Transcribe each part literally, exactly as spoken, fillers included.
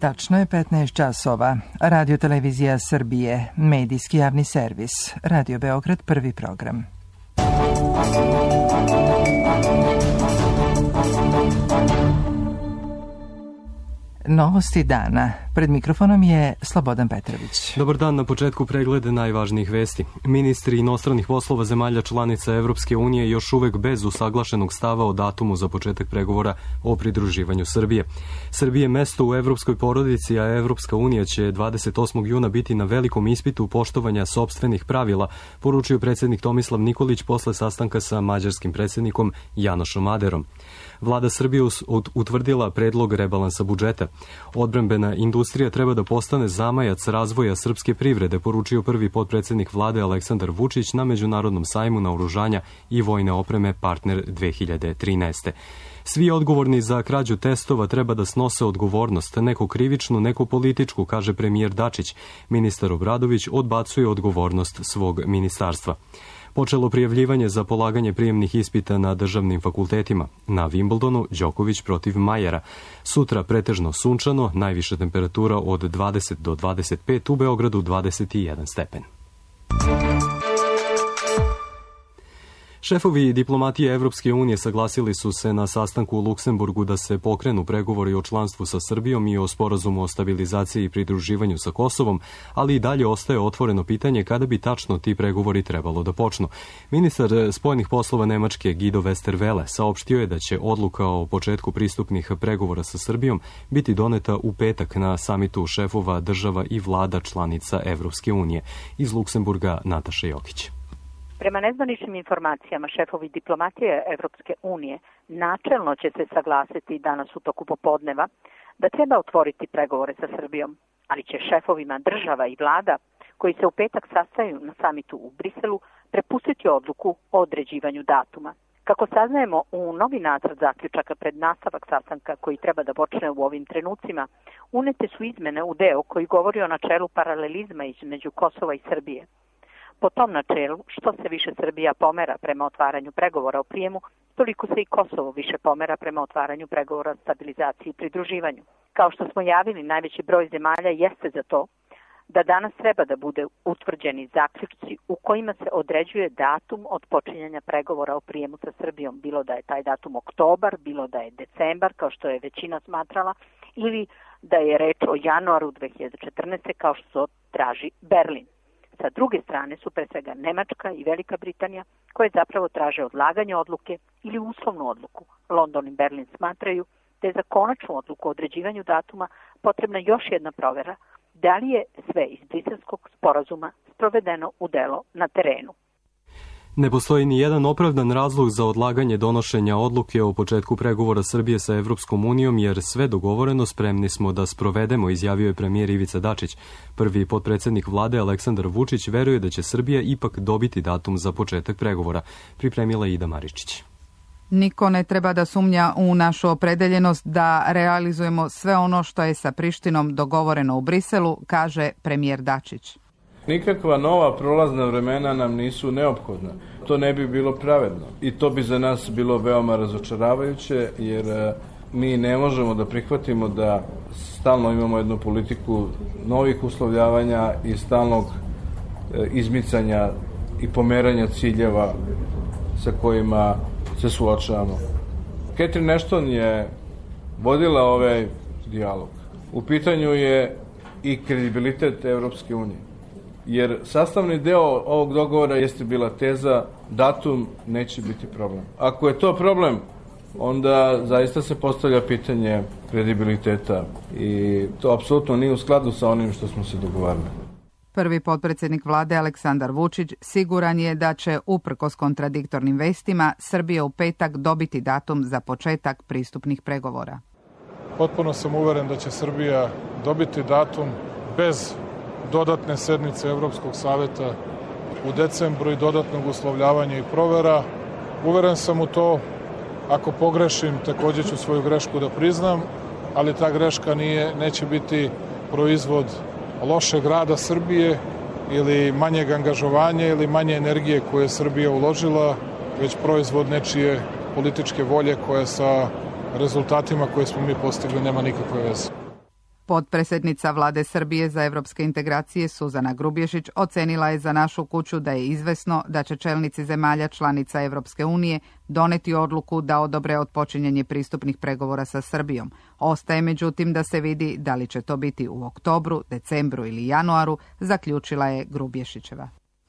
Tačno je petnaest časova. Radio Televizija Srbije, medijski javni servis. Radio Beograd, prvi program. Novosti dana. Pred mikrofonom je Slobodan Petrović. Dobar dan, na početku pregleda najvažnijih vesti. Ministri inostranih poslova zemalja članica Evropske unije još uvek bez usaglašenog stava o datumu za početak pregovora o pridruživanju Srbije. Srbije mesto u evropskoj porodici, a Evropska unija će dvadeset osmog juna biti na velikom ispitu poštovanja sopstvenih pravila, poručio predsjednik Tomislav Nikolić posle sastanka sa mađarskim predsjednikom Janošom Aderom. Vlada Srbije utvrdila predlog rebalansa budžeta. Odbrambena industrija treba da postane zamajac razvoja srpske privrede, poručio prvi potpredsjednik vlade Aleksandar Vučić na Međunarodnom sajmu naoružanja i vojne opreme Partner dve hiljade trinaeste. Svi odgovorni za krađu testova treba da snose odgovornost, neko krivičnu, neko političku, kaže premijer Dačić. Ministar Obradović odbacuje odgovornost svog ministarstva. Počelo prijavljivanje za polaganje prijemnih ispita na državnim fakultetima. Na Wimbledonu Đoković protiv Majera. Sutra pretežno sunčano, najviša temperatura od dvadeset do dvadeset pet, u Beogradu dvadeset jedan stepen. Šefovi diplomatije Evropske unije saglasili su se na sastanku u Luksemburgu da se pokrenu pregovori o članstvu sa Srbijom i o sporazumu o stabilizaciji i pridruživanju sa Kosovom, ali i dalje ostaje otvoreno pitanje kada bi tačno ti pregovori trebalo da počnu. Ministar spoljnih poslova Nemačke Guido Westerwelle saopštio je da će odluka o početku pristupnih pregovora sa Srbijom biti doneta u petak na samitu šefova država i vlada članica Evropske unije. Iz Luksemburga Nataša Jokić. Prema nezvaničnim informacijama, šefovi diplomatije Evropske unije načelno će se saglasiti danas u toku popodneva da treba otvoriti pregovore sa Srbijom, ali će šefovima država i vlada koji se u petak sastaju na samitu u Briselu prepustiti odluku o određivanju datuma. Kako saznajemo, u novi nacrt zaključaka pred nastavak sastanka koji treba da počne u ovim trenucima, unete su izmene u deo koji govori o načelu paralelizma između Kosova i Srbije. Po tom načelu, što se više Srbija pomera prema otvaranju pregovora o prijemu, toliko se i Kosovo više pomera prema otvaranju pregovora o stabilizaciji i pridruživanju. Kao što smo javili, najveći broj zemalja jeste za to da danas treba da bude utvrđeni zaključci u kojima se određuje datum od počinjanja pregovora o prijemu sa Srbijom, bilo da je taj datum oktobar, bilo da je decembar, kao što je većina smatrala, ili da je reč o januaru dve hiljade četrnaeste. kao što to traži Berlin. Sa druge strane su pre svega Nemačka i Velika Britanija, koje zapravo traže odlaganje odluke ili uslovnu odluku. London i Berlin smatraju da je za konačnu odluku o određivanju datuma potrebna još jedna provera, da li je sve iz briselskog sporazuma sprovedeno u delo na terenu. Ne postoji ni jedan opravdan razlog za odlaganje donošenja odluke o početku pregovora Srbije sa Evropskom unijom, jer sve dogovoreno spremni smo da sprovedemo, izjavio je premijer Ivica Dačić. Prvi potpredsjednik vlade Aleksandar Vučić veruje da će Srbija ipak dobiti datum za početak pregovora, pripremila Ida Maričić. Niko ne treba da sumnja u našu opredeljenost da realizujemo sve ono što je sa Prištinom dogovoreno u Briselu, kaže premijer Dačić. Nikakva nova prolazna vremena nam nisu neophodna. To ne bi bilo pravedno. I to bi za nas bilo veoma razočaravajuće, jer mi ne možemo da prihvatimo da stalno imamo jednu politiku novih uslovljavanja i stalnog izmicanja i pomeranja ciljeva sa kojima se suočavamo. Catherine Ashton je vodila ovaj dijalog. U pitanju je i kredibilitet Evropske unije. Jer sastavni deo ovog dogovora jeste bila teza datum neće biti problem. Ako je to problem, onda zaista se postavlja pitanje kredibiliteta i to apsolutno nije u skladu sa onim što smo se dogovarali. Prvi potpredsjednik vlade Aleksandar Vučić siguran je da će, uprkos kontradiktornim vestima, Srbija u petak dobiti datum za početak pristupnih pregovora. Potpuno sam uveren da će Srbija dobiti datum bez dodatne sednice Evropskog saveta u decembru i dodatnog uslovljavanja i provera. Uveren sam u to, ako pogrešim, također ću svoju grešku da priznam, ali ta greška nije, neće biti proizvod lošeg rada Srbije ili manjeg angažovanja ili manje energije koje je Srbija uložila, već proizvod nečije političke volje koja sa rezultatima koje smo mi postigli nema nikakve veze. Potpredsjednica vlade Srbije za evropske integracije Suzana Grubješić ocenila je za našu kuću da je izvesno da će čelnici zemalja članica Evropske unije doneti odluku da odobre otpočinjanje pristupnih pregovora sa Srbijom. Ostaje međutim da se vidi da li će to biti u oktobru, decembru ili januaru, zaključila je Grubješićeva.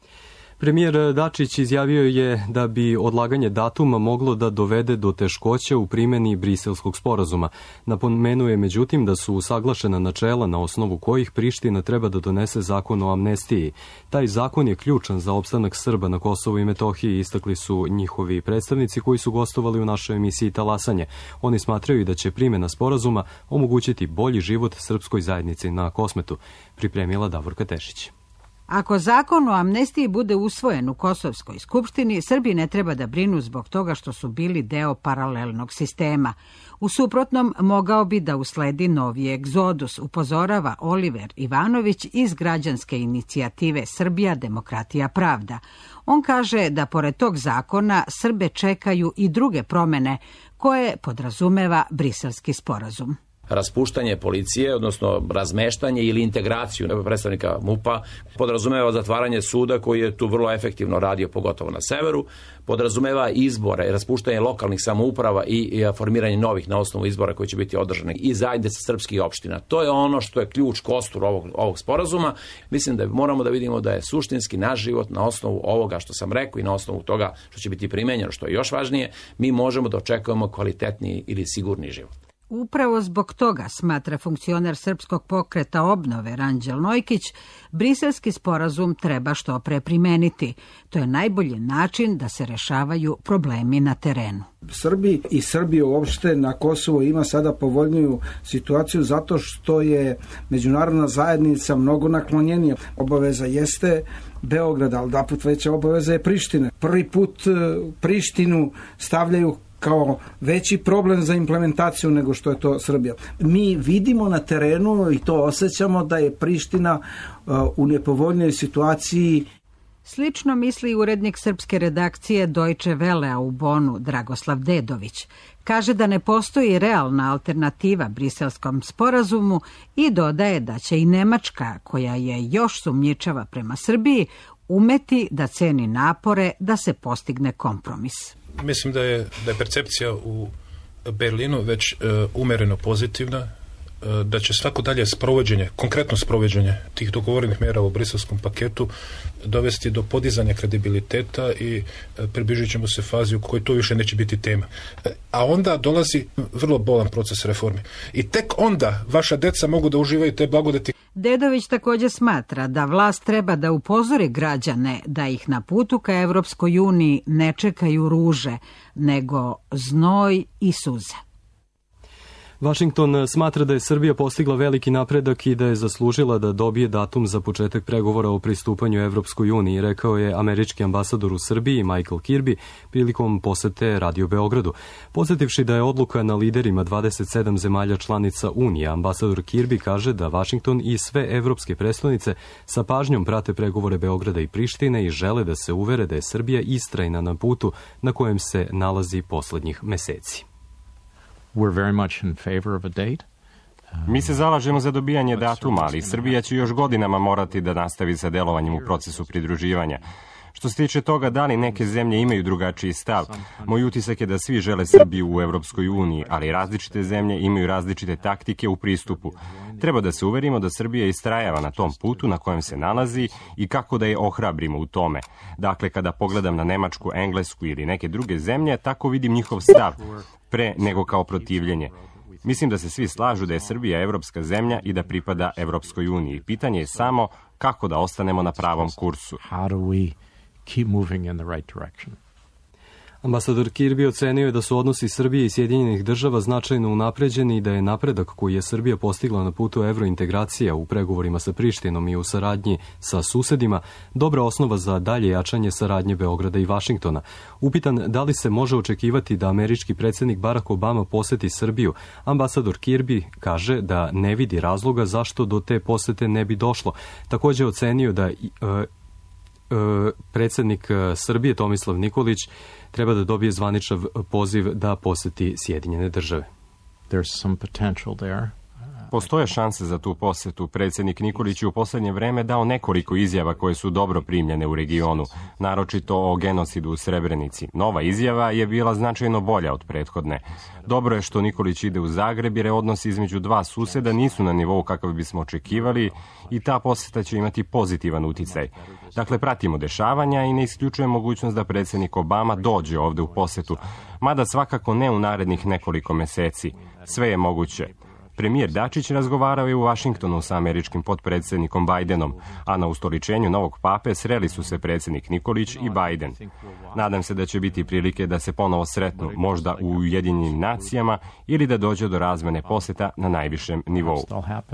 Premijer Dačić izjavio je da bi odlaganje datuma moglo da dovede do teškoća u primjeni Briselskog sporazuma. Napomenuo je međutim da su usaglašena načela na osnovu kojih Priština treba da donese zakon o amnestiji. Taj zakon je ključan za opstanak Srba na Kosovu i Metohiji, istakli su njihovi predstavnici koji su gostovali u našoj emisiji Talasanje. Oni smatraju da će primjena sporazuma omogućiti bolji život srpskoj zajednici na Kosmetu, pripremila Davorka Tešić. Ako zakon o amnestiji bude usvojen u Kosovskoj skupštini, Srbi ne treba da brinu zbog toga što su bili deo paralelnog sistema. U suprotnom, mogao bi da usledi novi egzodus, upozorava Oliver Ivanović iz građanske inicijative Srbija, demokratija, pravda. On kaže da pored tog zakona Srbe čekaju i druge promene koje podrazumeva Briselski sporazum. Raspuštanje policije, odnosno razmeštanje ili integraciju predstavnika MUP-a, podrazumeva zatvaranje suda koji je tu vrlo efektivno radio, pogotovo na severu, podrazumeva izbore, raspuštanje lokalnih samouprava i formiranje novih na osnovu izbora koji će biti održani i zajednice srpskih opština. To je ono što je ključ, kostur ovog, ovog sporazuma. Mislim da moramo da vidimo da je suštinski naš život na osnovu ovoga što sam rekao i na osnovu toga što će biti primenjeno, što je još važnije, mi možemo da očekujemo kvalitetniji ili sigurni život. Upravo zbog toga, smatra funkcioner Srpskog pokreta obnove Ranđel Nojkić, Briselski sporazum treba što pre primeniti. To je najbolji način da se rešavaju problemi na terenu. Srbi i Srbija uopšte na Kosovo ima sada povoljniju situaciju zato što je međunarodna zajednica mnogo naklonjenija. Obaveza jeste Beograda, ali da put veća obaveza je Prištine. Prvi put Prištinu stavljaju kao veći problem za implementaciju nego što je to Srbija. Mi vidimo na terenu i to osjećamo da je Priština uh, u nepovoljnoj situaciji. Slično misli urednik srpske redakcije Deutsche Wellea u Bonu Dragoslav Dedović. Kaže da ne postoji realna alternativa Briselskom sporazumu i dodaje da će i Nemačka, koja je još sumnjičava prema Srbiji, umeti da ceni napore da se postigne kompromis. Mislim da je, da je percepcija u Berlinu već e, umereno pozitivna, e, da će svako dalje sprovođenje, konkretno sprovođenje tih dogovorenih mjera u briselskom paketu dovesti do podizanja kredibiliteta i e, približit ćemo se fazi u kojoj to više neće biti tema. E, a onda dolazi vrlo bolan proces reformi. I tek onda vaša deca mogu da uživaju te blagodeti. Dedović također smatra da vlast treba da upozori građane da ih na putu ka Evropskoj uniji ne čekaju ruže, nego znoj i suze. Washington smatra da je Srbija postigla veliki napredak i da je zaslužila da dobije datum za početak pregovora o pristupanju Evropskoj uniji, rekao je američki ambasador u Srbiji Michael Kirby prilikom posete Radio Beogradu. Podsjetivši da je odluka na liderima dvadeset sedam zemalja članica Unije, ambasador Kirby kaže da Washington i sve evropske prestonice sa pažnjom prate pregovore Beograda i Prištine i žele da se uvere da je Srbija istrajna na putu na kojem se nalazi poslednjih meseci. We're very much in favor of a date. Mi se zalažemo za dobijanje datuma, ali Srbija će još godinama morati da nastavi sa delovanjem u procesu pridruživanja. Što se tiče toga da li neke zemlje imaju drugačiji stav, moj utisak je da svi žele Srbiju u Evropskoj uniji, ali različite zemlje imaju različite taktike u pristupu. Treba da se uverimo da Srbija istrajava na tom putu na kojem se nalazi i kako da je ohrabrimo u tome. Dakle, kada pogledam na Nemačku, Englesku ili neke druge zemlje, tako vidim njihov stav, pre nego kao protivljenje. Mislim da se svi slažu da je Srbija evropska zemlja i da pripada Evropskoj uniji. Pitanje je samo kako da ostanemo na pravom kursu. How do we keep moving in the right direction? Ambasador Kirby ocenio je da su odnosi Srbije i Sjedinjenih država značajno unapređeni i da je napredak koji je Srbija postigla na putu evrointegracija u pregovorima sa Prištinom i u saradnji sa susedima dobra osnova za dalje jačanje saradnje Beograda i Vašingtona. Upitan da li se može očekivati da američki predsjednik Barack Obama poseti Srbiju, ambasador Kirby kaže da ne vidi razloga zašto do te posete ne bi došlo. Također ocenio da e, e, predsjednik Srbije Tomislav Nikolić treba da dobije zvaničan poziv da poseti Sjedinjene države. There's some potential there. Postoje šanse za tu posetu. Predsjednik Nikolić je u posljednje vreme dao nekoliko izjava koje su dobro primljene u regionu, naročito o genocidu u Srebrenici. Nova izjava je bila značajno bolja od prethodne. Dobro je što Nikolić ide u Zagreb jer odnosi između dva suseda nisu na nivou kakav bismo očekivali i ta poseta će imati pozitivan uticaj. Dakle, pratimo dešavanja i ne isključuje mogućnost da predsjednik Obama dođe ovde u posetu, mada svakako ne u narednih nekoliko meseci. Sve je moguće. Premijer Dačić razgovarao je u Vašingtonu sa američkim potpredsjednikom Bajdenom, a na ustoličenju novog pape sreli su se predsjednik Nikolić i Bajden. Nadam se da će biti prilike da se ponovo sretnu, možda u Ujedinjenim nacijama ili da dođe do razmene poseta na najvišem nivou.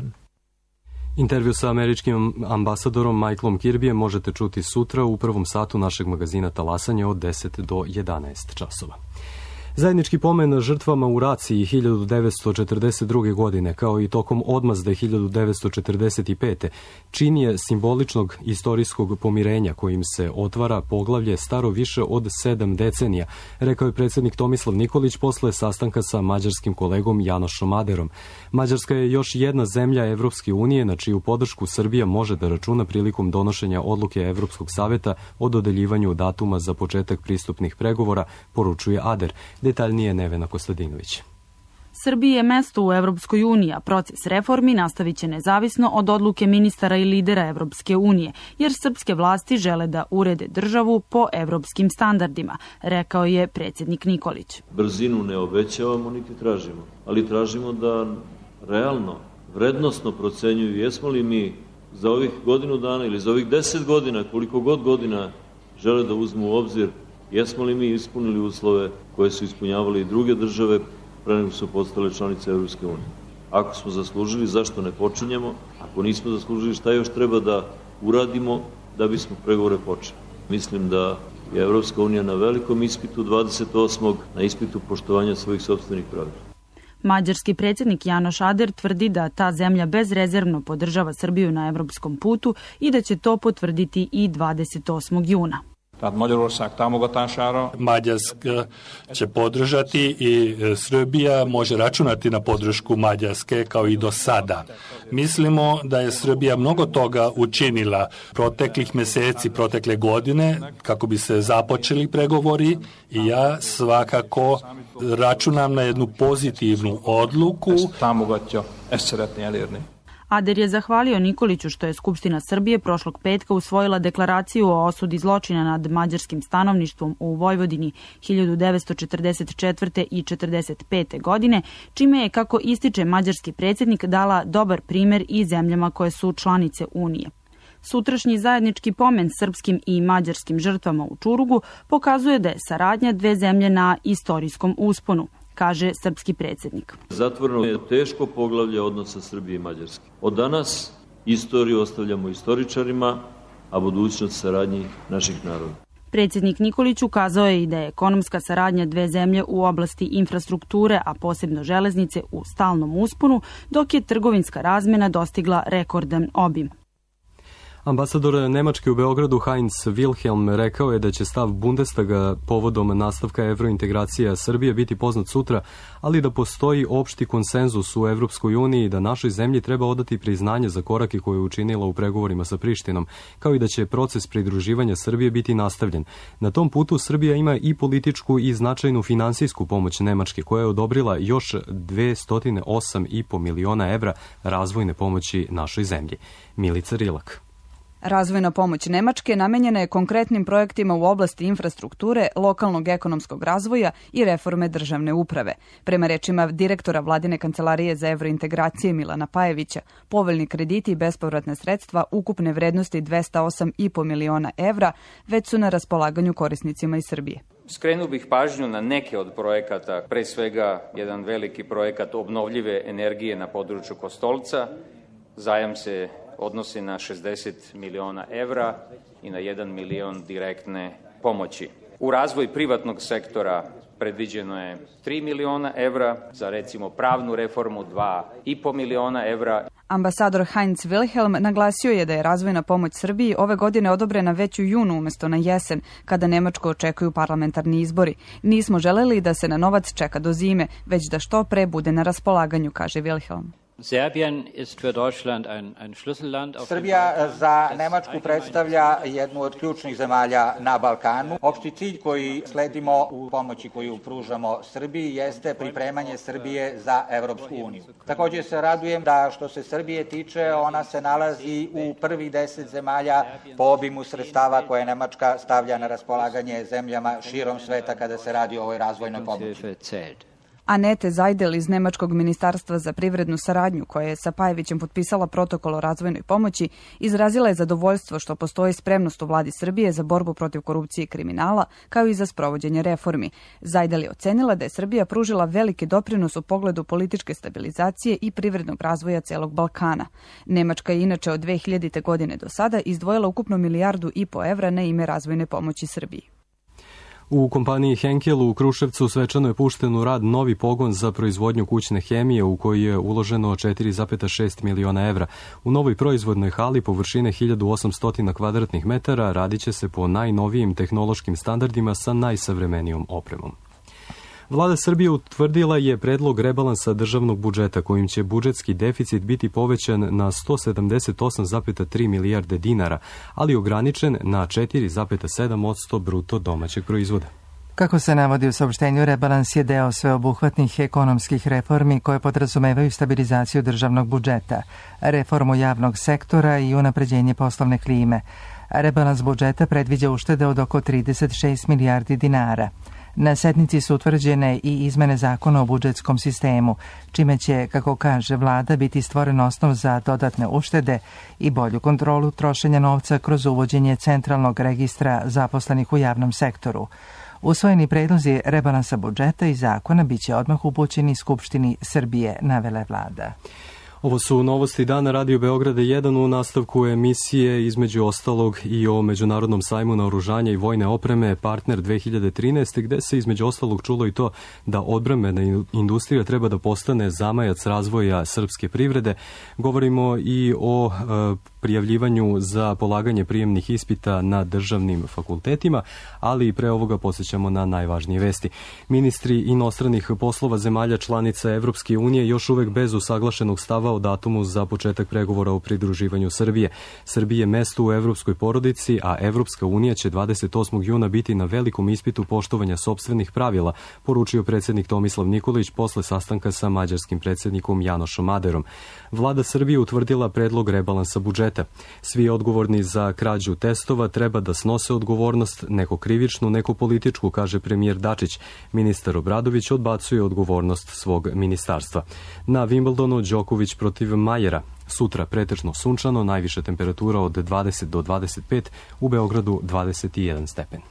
Intervju sa američkim ambasadorom Michaelom Kirbyjem možete čuti sutra u prvom satu našeg magazina Talasanje od deset do jedanaest časova. Zajednički pomen žrtvama u raciji hiljadu devetsto četrdeset druge. godine, kao i tokom odmazde hiljadu devetsto četrdeset pete. čin je simboličnog istorijskog pomirenja kojim se otvara poglavlje staro više od sedam decenija, rekao je predsjednik Tomislav Nikolić posle sastanka sa mađarskim kolegom Janošom Aderom. Mađarska je još jedna zemlja Evropske unije na čiju podršku Srbija može da računa prilikom donošenja odluke Evropskog saveta o dodeljivanju datuma za početak pristupnih pregovora, poručuje Ader. Detaljnije Nevena Kostadinović. Srbiji je mesto u Evropskoj uniji, a proces reformi nastavit će nezavisno od odluke ministara i lidera Evropske unije, jer srpske vlasti žele da urede državu po evropskim standardima, rekao je predsjednik Nikolić. Brzinu ne obećavamo niti tražimo, ali tražimo da realno, vrednosno procenjuju jesmo li mi za ovih godinu dana ili za ovih deset godina, koliko god godina žele da uzmu u obzir, jesmo li mi ispunili uslove koje su ispunjavali i druge države pre nego su postale članice Evropske unije. Ako smo zaslužili, zašto ne počinjemo? Ako nismo zaslužili, šta još treba da uradimo da bismo pregovore počeli? Mislim da je Evropska unija na velikom ispitu dvadeset osmog na ispitu poštovanja svojih sopstvenih pravila. Mađarski predsjednik Janoš Ader tvrdi da ta zemlja bezrezervno podržava Srbiju na evropskom putu i da će to potvrditi i dvadeset osmog juna. Mađarska će podržati i Srbija može računati na podršku Mađarske kao i do sada. Mislimo da je Srbija mnogo toga učinila proteklih meseci, protekle godine kako bi se započeli pregovori i ja svakako računam na jednu pozitivnu odluku. Ader je zahvalio Nikoliću što je Skupština Srbije prošlog petka usvojila deklaraciju o osudi zločina nad mađarskim stanovništvom u Vojvodini hiljadu devetsto četrdeset četvrte. i četrdeset pete. godine, čime je, kako ističe mađarski predsjednik, dala dobar primer i zemljama koje su članice Unije. Sutrašnji zajednički pomen srpskim i mađarskim žrtvama u Čurugu pokazuje da je saradnja dve zemlje na istorijskom usponu, kaže srpski predsjednik. Zatvoreno je teško poglavlje odnosa Srbije i Mađarske. Od danas istoriju ostavljamo istoričarima, a budućnost saradnji naših naroda. Predsjednik Nikolić ukazao je i da je ekonomska saradnja dve zemlje u oblasti infrastrukture, a posebno železnice, u stalnom usponu, dok je trgovinska razmena dostigla rekordan obim. Ambasador Nemačke u Beogradu Heinz Wilhelm rekao je da će stav Bundestaga povodom nastavka evrointegracija Srbije biti poznat sutra, ali da postoji opšti konsenzus u Evropskoj uniji da našoj zemlji treba odati priznanje za korake koje je učinila u pregovorima sa Prištinom, kao i da će proces pridruživanja Srbije biti nastavljen. Na tom putu Srbija ima i političku i značajnu finansijsku pomoć Nemačke, koja je odobrila još dvesta osam i po miliona evra razvojne pomoći našoj zemlji. Milica Rilak. Razvojna pomoć Nemačke namenjena je konkretnim projektima u oblasti infrastrukture, lokalnog ekonomskog razvoja i reforme državne uprave. Prema rečima direktora Vladine kancelarije za evrointegracije Milana Pajevića, povoljni krediti i bespovratne sredstva ukupne vrednosti dvesta osam i po miliona evra već su na raspolaganju korisnicima iz Srbije. Skrenuo bih pažnju na neke od projekata, pre svega jedan veliki projekat obnovljive energije na području Kostolca. Zajam se odnosi na šezdeset miliona evra i na jedan milion direktne pomoći. U razvoj privatnog sektora predviđeno je tri miliona evra, za recimo pravnu reformu dva i po miliona evra. Ambasador Heinz Wilhelm naglasio je da je razvojna pomoć Srbiji ove godine odobrena već u junu umesto na jesen, kada Nemačku očekuju parlamentarni izbori. Nismo želeli da se na novac čeka do zime, već da što pre bude na raspolaganju, kaže Wilhelm. Srbija za Nemačku predstavlja jednu od ključnih zemalja na Balkanu. Opšti cilj koji sledimo u pomoći koju pružamo Srbiji jeste pripremanje Srbije za Evropsku uniju. Također se radujem da što se Srbije tiče, ona se nalazi u prvih deset zemalja po obimu sredstava koje Nemačka stavlja na raspolaganje zemljama širom sveta kada se radi o ovoj razvojnoj pomoći. Anete Zajdel iz Nemačkog ministarstva za privrednu saradnju, koja je sa Pajevićem potpisala protokol o razvojnoj pomoći, izrazila je zadovoljstvo što postoji spremnost u vladi Srbije za borbu protiv korupcije i kriminala, kao i za sprovođenje reformi. Zajdel je ocenila da je Srbija pružila veliki doprinos u pogledu političke stabilizacije i privrednog razvoja celog Balkana. Nemačka je inače od dve hiljadite. godine do sada izdvojila ukupno milijardu i po evra na ime razvojne pomoći Srbiji. U kompaniji Henkel u Kruševcu svečano je pušten u rad novi pogon za proizvodnju kućne hemije u koji je uloženo četiri zarez šest miliona evra. U novoj proizvodnoj hali površine hiljadu osamsto kvadratnih metara radit će se po najnovijim tehnološkim standardima sa najsavremenijom opremom. Vlada Srbije utvrdila je predlog rebalansa državnog budžeta kojim će budžetski deficit biti povećan na sto sedamdeset osam zarez tri milijarde dinara, ali ograničen na četiri zarez sedam posto bruto domaćeg proizvoda. Kako se navodi u saopštenju, rebalans je deo sveobuhvatnih ekonomskih reformi koje podrazumevaju stabilizaciju državnog budžeta, reformu javnog sektora i unapređenje poslovne klime. Rebalans budžeta predviđa uštede od oko trideset šest milijardi dinara. Na sednici su utvrđene i izmene zakona o budžetskom sistemu, čime će, kako kaže vlada, biti stvoren osnov za dodatne uštede i bolju kontrolu trošenja novca kroz uvođenje centralnog registra zaposlenih u javnom sektoru. Usvojeni predlozi rebalansa budžeta i zakona biće odmah upućeni Skupštini Srbije, navela vlada. Ovo su novosti dana Radio Beograda jedan u nastavku emisije između ostalog i o Međunarodnom sajmu naoružanja i vojne opreme Partner dve hiljade trinaeste. gde se između ostalog čulo i to da odbrambena industrija treba da postane zamajac razvoja srpske privrede. Govorimo i o e, prijavljivanju za polaganje prijemnih ispita na državnim fakultetima, ali i pre ovoga podsjećamo na najvažnije vesti. Ministri inostranih poslova zemalja članica Evropske unije još uvek bez usaglašenog stava o datumu za početak pregovora o pridruživanju Srbije. Srbije mesto u evropskoj porodici, a Evropska unija će dvadeset osmog juna biti na velikom ispitu poštovanja sopstvenih pravila, poručio predsjednik Tomislav Nikolić posle sastanka sa mađarskim predsjednikom Janošom Aderom. Vlada Srbije utvrdila predlog rebalansa budžeta. Svi odgovorni za krađu testova treba da snose odgovornost, neko krivičnu, neko političku, kaže premijer Dačić. Ministar Obradović odbacuje odgovornost svog ministarstva. Na Wimbledonu Đoković protiv Majera. Sutra pretežno sunčano, najviša temperatura od dvadeset do dvadeset pet, u Beogradu dvadeset jedan stepen.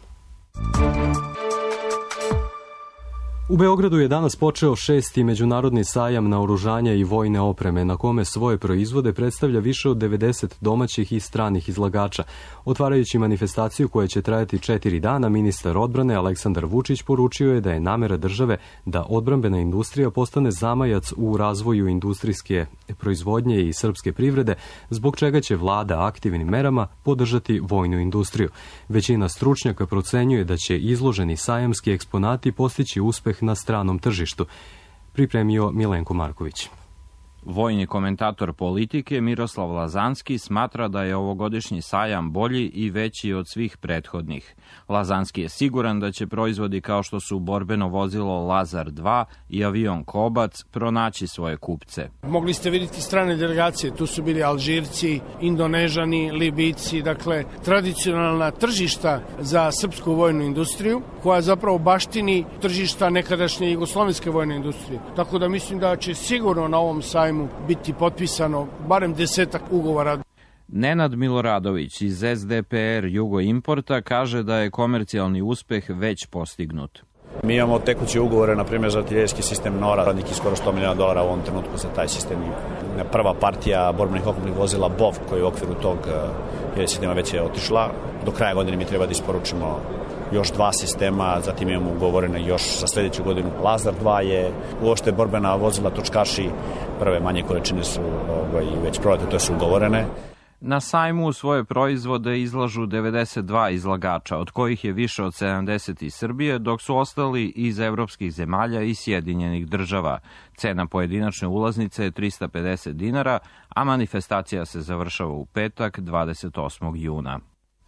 U Beogradu je danas počeo šesti međunarodni sajam naoružanja i vojne opreme, na kome svoje proizvode predstavlja više od devedeset domaćih i stranih izlagača. Otvarajući manifestaciju koja će trajati četiri dana, ministar odbrane Aleksandar Vučić poručio je da je namera države da odbrambena industrija postane zamajac u razvoju industrijske proizvodnje i srpske privrede, zbog čega će vlada aktivnim merama podržati vojnu industriju. Većina stručnjaka procenjuje da će izloženi sajamski eksponati postići uspeh na stranom tržištu, pripremio Milenko Marković. Vojni komentator politike Miroslav Lazanski smatra da je ovogodišnji sajam bolji i veći od svih prethodnih. Lazanski je siguran da će proizvodi kao što su borbeno vozilo Lazar dva i avion Kobac pronaći svoje kupce. Mogli ste vidjeti strane delegacije, tu su bili Alžirci, Indonežani, Libijci, dakle tradicionalna tržišta za srpsku vojnu industriju, koja zapravo baštini tržišta nekadašnje jugoslovenske vojne industrije. Tako da mislim da će sigurno na ovom sajmu biti potpisano barem desetak ugovora. Nenad Miloradović iz S D P R Jugo Importa kaže da je komercijalni uspeh već postignut. Mi imamo tekuće ugovore, na primjer, za artiljerijski sistem Nora, neki skoro sto miliona dolara u ovom trenutku za taj sistem. Prva partija borbenih oklopnih vozila B O V, koji u okviru tog sistema već je otišla. Do kraja godine mi treba da isporučimo još dva sistema, zatim imamo ugovorene još za sljedeću godinu. Lazar dva je uopšte borbena vozila točkaši, prve manje količine su ovaj, već prodate, to su ugovorene. Na sajmu svoje proizvode izlažu devedeset dva izlagača, od kojih je više od sedamdeset iz Srbije, dok su ostali iz evropskih zemalja i Sjedinjenih država. Cena pojedinačne ulaznice je trista pedeset dinara, a manifestacija se završava u petak, dvadeset osmog juna.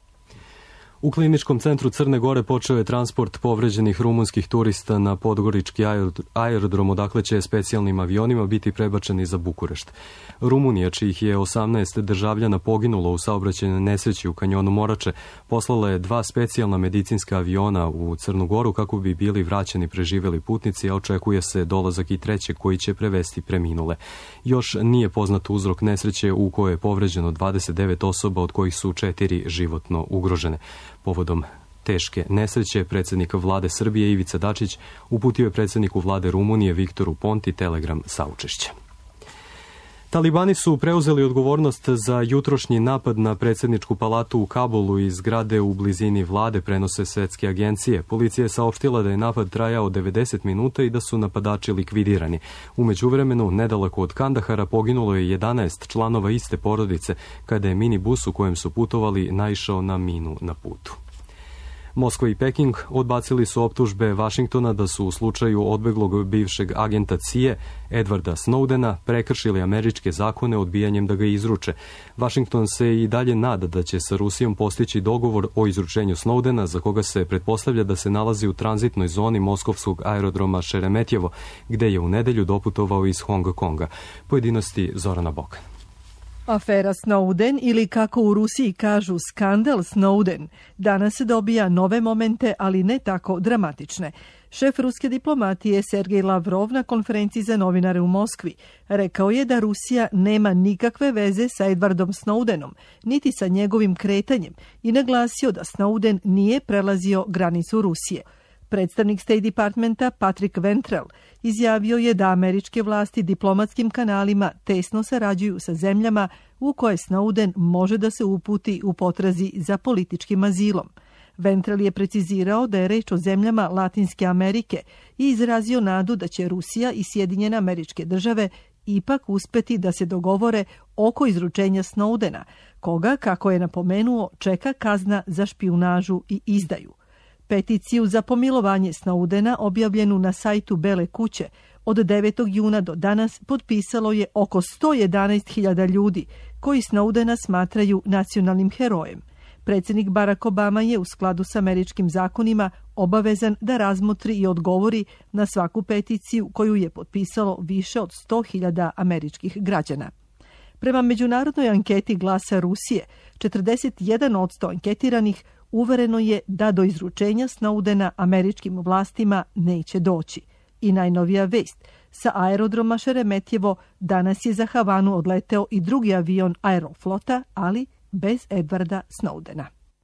U Kliničkom centru Crne Gore počeo je transport povređenih rumunskih turista na Podgorički aerodrom, odakle će specijalnim avionima biti prebačeni za Bukurešt. Rumunija, čijih je osamnaest državljana poginulo u saobraćajnoj nesreći u kanjonu Morače, poslala je dva specijalna medicinska aviona u Crnu Goru kako bi bili vraćeni preživeli putnici, a očekuje se dolazak i trećeg koji će prevesti preminule. Još nije poznat uzrok nesreće u kojoj je povređeno dvadeset devet osoba, od kojih su četiri životno ugrožene. Povodom teške nesreće, predsjednik vlade Srbije Ivica Dačić uputio je predsjedniku vlade Rumunije Viktoru Ponti telegram saučešća. Talibani su preuzeli odgovornost za jutrošnji napad na predsjedničku palatu u Kabulu i zgrade u blizini vlade, prenose svetske agencije. Policija je saopštila da je napad trajao devedeset minuta i da su napadači likvidirani. U međuvremenu, nedaleko od Kandahara, poginulo je jedanaest članova iste porodice kada je minibus u kojem su putovali naišao na minu na putu. Moskva i Peking odbacili su optužbe Vašingtona da su u slučaju odbeglog bivšeg agenta C I A Edwarda Snowdena prekršili američke zakone odbijanjem da ga izruče. Vašington se i dalje nada da će sa Rusijom postići dogovor o izručenju Snowdena, za koga se pretpostavlja da se nalazi u tranzitnoj zoni moskovskog aerodroma Šeremetjevo, gde je u nedelju doputovao iz Hong Konga. Pojedinosti Zorana Bokan. Afera Snowden, ili kako u Rusiji kažu skandal Snowden, danas se dobija nove momente, ali ne tako dramatične. Šef ruske diplomatije Sergej Lavrov na konferenciji za novinare u Moskvi rekao je da Rusija nema nikakve veze sa Edwardom Snowdenom, niti sa njegovim kretanjem, i naglasio da Snowden nije prelazio granicu Rusije. Predstavnik State Departmenta Patrick Ventrell izjavio je da američke vlasti diplomatskim kanalima tesno sarađuju sa zemljama u koje Snowden može da se uputi u potrazi za političkim azilom. Ventrell je precizirao da je reč o zemljama Latinske Amerike i izrazio nadu da će Rusija i Sjedinjene Američke Države ipak uspeti da se dogovore oko izručenja Snowdena, koga, kako je napomenuo, čeka kazna za špijunažu i izdaju. Peticiju za pomilovanje Snowdena, objavljenu na sajtu Bele kuće, od devetog juna do danas potpisalo je oko sto jedanaest hiljada ljudi koji Snowdena smatraju nacionalnim herojem. Predsjednik Barack Obama je u skladu s američkim zakonima obavezan da razmotri i odgovori na svaku peticiju koju je potpisalo više od sto hiljada američkih građana. Prema međunarodnoj anketi Glasa Rusije, četrdeset jedan posto anketiranih uvereno je da do izručenja Snowdena američkim vlastima neće doći. I najnovija vest, sa aerodroma Šeremetjevo danas je za Havanu odleteo i drugi avion Aeroflota, ali bez Edwarda Snowdena.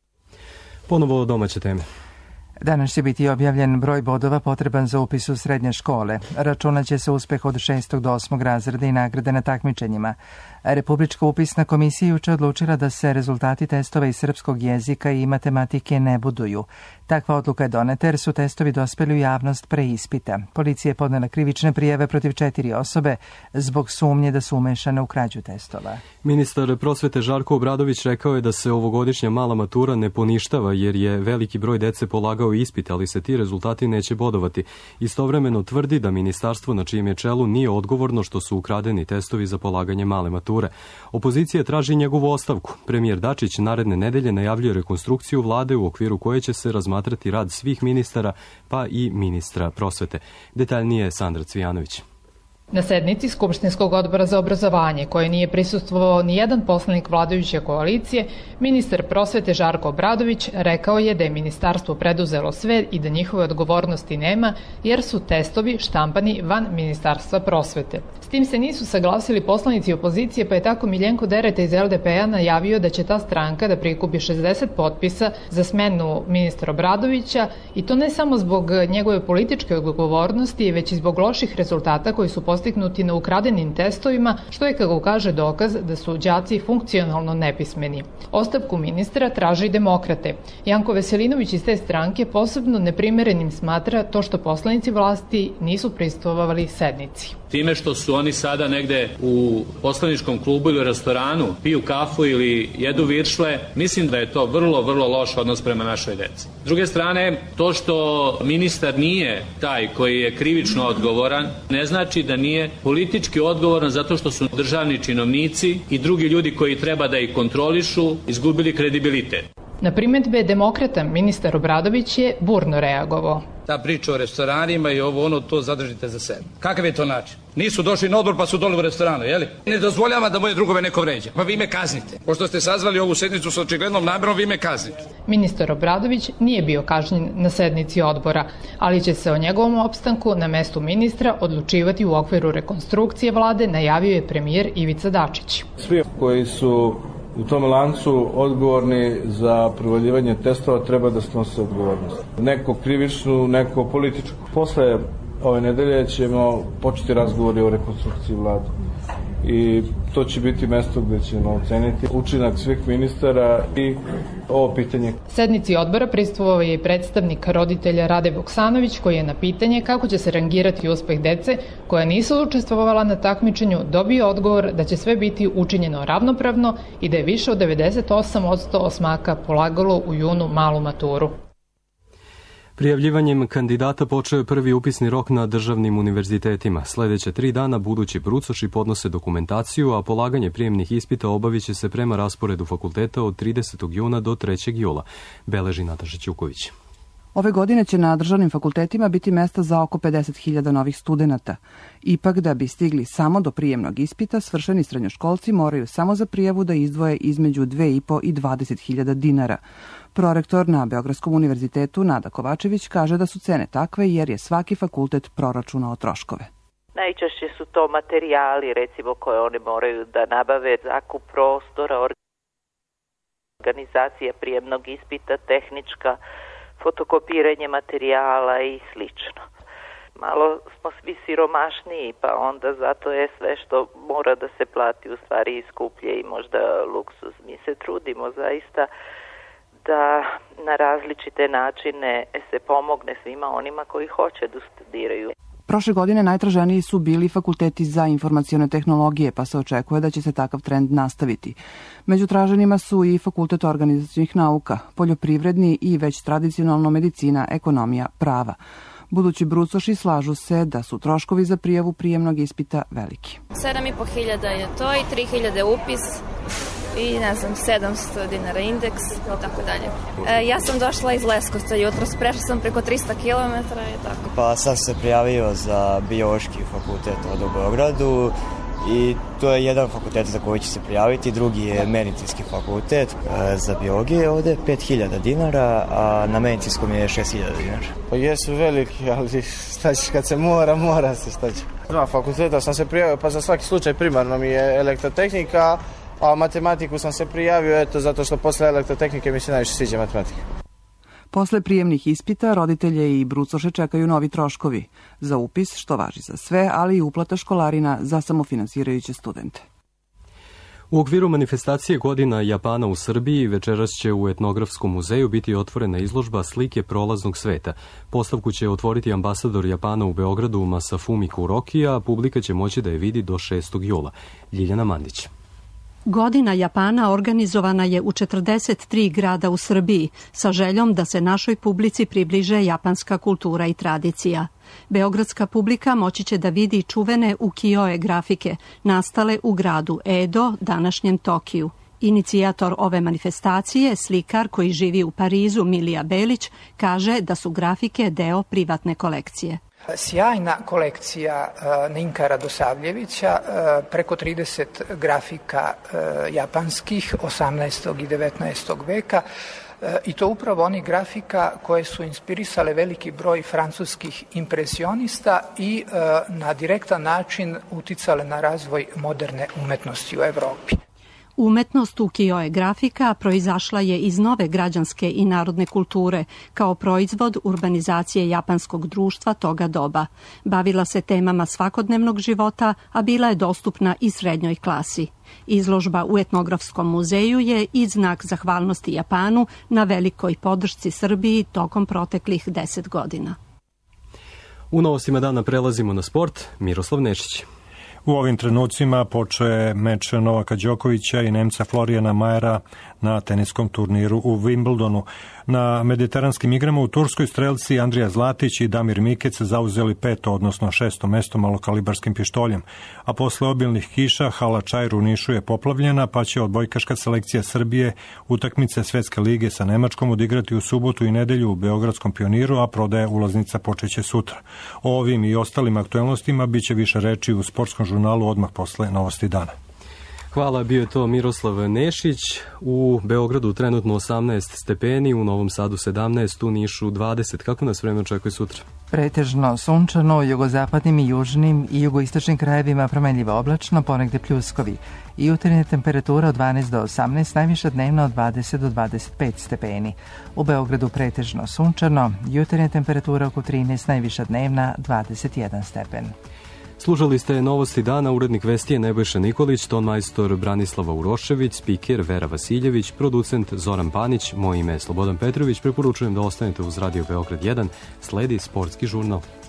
Ponovo domaće teme. Danas će biti objavljen broj bodova potreban za upis u srednje škole. Računat će se uspeh od šestog do osmog razreda i nagrade na takmičenjima. Republička upisna komisija juče odlučila da se rezultati testova iz srpskog jezika i matematike ne buduju. Takva odluka je doneta jer su testovi dospeli u javnost pre ispita. Policija je podnela krivične prijave protiv četiri osobe zbog sumnje da su umešane u krađu testova. Ministar prosvete Žarko Obradović rekao je da se ovogodišnja mala matura ne poništava jer je veliki broj dece polagao ispit, ali se ti rezultati neće bodovati. Istovremeno tvrdi da ministarstvo na čijem je čelu nije odgovorno što su ukradeni testovi za polaganje male mature. Opozicija traži njegovu ostavku. Premijer Dačić naredne nedelje najavljuje rekonstrukciju vlade u okviru koje će se razmatrati rad svih ministara, pa i ministra prosvete. Detaljnije Sandra Cvijanović. Na sednici Skupštinskog odbora za obrazovanje, koje nije prisustvovao ni jedan poslanik vladajuće koalicije, ministar prosvete Žarko Obradović rekao je da je ministarstvo preduzelo sve i da njihove odgovornosti nema, jer su testovi štampani van ministarstva prosvete. S tim se nisu saglasili poslanici opozicije, pa je tako Miljenko Dereta iz L D P-a najavio da će ta stranka da prikupi šezdeset potpisa za smenu ministra Obradovića, i to ne samo zbog njegove političke odgovornosti, već i zbog loših rezultata koji su postavili postignuti na ukradenim testovima, što je, kako kaže, dokaz da su đaci funkcionalno nepismeni. Ostavku ministra traži Demokrate. Janko Veselinović iz te stranke posebno neprimerenim smatra to što poslanici vlasti nisu prisustvovali sednici. Time što su oni sada negde u poslaničkom klubu ili restoranu, piju kafu ili jedu viršle, mislim da je to vrlo, vrlo loš odnos prema našoj deci. S druge strane, to što ministar nije taj koji je krivično odgovoran, ne znači da nije politički odgovoran zato što su državni činovnici i drugi ljudi koji treba da ih kontrolišu izgubili kredibilitet. Na primedbe Demokrata ministar Obradović je burno reagovao. Ta priča o restoranima i ovo ono, to zadržite za sebe. Kakav je to način? Nisu došli na odbor pa su dole u restoranu, jeli? Ne dozvoljavam da moje drugove neko vređa. Pa vi me kaznite. Pošto ste sazvali ovu sednicu sa očiglednom namerom, vi me kaznite. Ministar Obradović nije bio kažnjen na sednici odbora, ali će se o njegovom opstanku na mestu ministra odlučivati u okviru rekonstrukcije vlade, najavio je premijer Ivica Dačić. Svi koji su u tom lancu odgovorni za provaljivanje testova treba da snose odgovornost. Neko krivičnu, neko političku. Posle ove nedelje ćemo početi razgovori o rekonstrukciji vlade. I to će biti mesto gde ćemo oceniti učinak svih ministara i ovo pitanje. Sednici odbora prisustvovao je i predstavnik roditelja Rade Voksanović, koji je na pitanje kako će se rangirati uspeh dece koja nisu učestvovala na takmičenju dobio odgovor da će sve biti učinjeno ravnopravno i da je više od devedeset osam posto osmaka polagalo u junu malu maturu. Prijavljivanjem kandidata počeo je prvi upisni rok na državnim univerzitetima. Sledeće tri dana budući brucoši podnose dokumentaciju, a polaganje prijemnih ispita obavit će se prema rasporedu fakulteta od tridesetog juna do trećeg jula, beleži Nataša Ćuković. Ove godine će na državnim fakultetima biti mesta za oko pedeset hiljada novih studenata. Ipak, da bi stigli samo do prijemnog ispita, svršeni srednjoškolci moraju samo za prijavu da izdvoje između dve i po i dvadeset hiljada dinara. Prorektor na Beogradskom univerzitetu Nada Kovačević kaže da su cene takve jer je svaki fakultet proračunao troškove. Najčešće su to materijali, recimo, koje oni moraju da nabave, zakup prostora, organizacija prijemnog ispita, tehnička, fotokopiranje materijala i slično. Malo smo svi siromašniji, pa onda zato je sve što mora da se plati u stvari i skuplje i možda luksuz. Mi se trudimo zaista da na različite načine se pomogne svima onima koji hoće da studiraju. Prošle godine najtraženiji su bili fakulteti za informacione tehnologije, pa se očekuje da će se takav trend nastaviti. Među traženima su i fakultet organizacijnih nauka, poljoprivredni i već tradicionalno medicina, ekonomija, prava. Budući brucoši slažu se da su troškovi za prijavu prijemnog ispita veliki. sedam i po hiljada je to i tri hiljade upis i ne znam, sedamsto dinara indeks i tako dalje. E, ja sam došla iz Leskovca jutros, prešla sam preko trista kilometara i tako. Pa sam se prijavio za biološki fakultet ovdje u Beogradu i to je jedan fakultet za koji ću se prijaviti, drugi je medicinski fakultet. E, za biologije ovdje je pet hiljada dinara, a na medicinskom je šest hiljada dinara. Pa jesu veliki, ali šta ćeš kad se mora, mora se šta će. Dva fakulteta sam se prijavio, pa za svaki slučaj primarno mi je elektrotehnika, a matematiku sam se prijavio, eto, zato što posle elektrotehnike mi se najviše sviđa matematika. Posle prijemnih ispita roditelje i brucoše čekaju novi troškovi za upis, što važi za sve, ali i uplata školarina za samofinansirajuće studente. U okviru manifestacije Godina Japana u Srbiji večeras će u Etnografskom muzeju biti otvorena izložba slike prolaznog sveta. Postavku će otvoriti ambasador Japana u Beogradu Masafumi Kuroki, a publika će moći da je vidi do šestog jula. Ljiljana Mandić. Godina Japana organizovana je u četrdeset tri grada u Srbiji sa željom da se našoj publici približe japanska kultura i tradicija. Beogradska publika moći će da vidi čuvene ukiyo-e grafike nastale u gradu Edo, današnjem Tokiju. Inicijator ove manifestacije, slikar koji živi u Parizu, Milija Belić, kaže da su grafike deo privatne kolekcije. Sjajna kolekcija Ninka Radosavljevića, preko trideset grafika japanskih osamnaestog i devetnaestog veka, i to upravo onih grafika koje su inspirisale veliki broj francuskih impresionista i na direktan način uticale na razvoj moderne umetnosti u Evropi. Umetnost ukijo-e grafika proizašla je iz nove građanske i narodne kulture kao proizvod urbanizacije japanskog društva toga doba. Bavila se temama svakodnevnog života, a bila je dostupna i srednjoj klasi. Izložba u Etnografskom muzeju je i znak zahvalnosti Japanu na velikoj podršci Srbiji tokom proteklih deset godina. U novostima dana prelazimo na sport. Miroslav Nešić. U ovim trenucima počeo je meč Novaka Đokovića i Nemca Florijana Majera na teniskom turniru u Wimbledonu. Na mediteranskim igrama u Turskoj strelci Andrija Zlatić i Damir Mikec zauzeli peto, odnosno šesto mesto malokalibarskim pištoljem. A posle obilnih kiša hala Čair u Nišu je poplavljena, pa će odbojkaška selekcija Srbije utakmice Svetske lige sa Nemačkom odigrati u subotu i nedelju u Beogradskom Pioniru, a prodaja ulaznica počeće sutra. O ovim i ostalim aktuelnostima biće više reči u sportskom žurnalu odmah posle Novosti dana. Hvala, bio je to Miroslav Nešić. U Beogradu trenutno osamnaest stepeni, u Novom Sadu sedamnaest, u Nišu dvadeset. Kako nas vreme očekuje sutra? Pretežno sunčano, u jugozapadnim i južnim i jugoistočnim krajevima promenljivo oblačno, ponegde pljuskovi. I jutarnja temperatura od dvanaest do osamnaest, najviša dnevna od dvadeset do dvadeset pet stepeni. U Beogradu pretežno sunčano, jutarnja temperatura oko trinaest, najviša dnevna dvadeset jedan stepen. Slušali ste Novosti dana, urednik vesti je Nebojša Nikolić, ton majstor Branislava Urošević, spiker Vera Vasiljević, producent Zoran Panić, moje ime je Slobodan Petrović, preporučujem da ostanete uz Radio Beograd jedan, sledi sportski žurnal.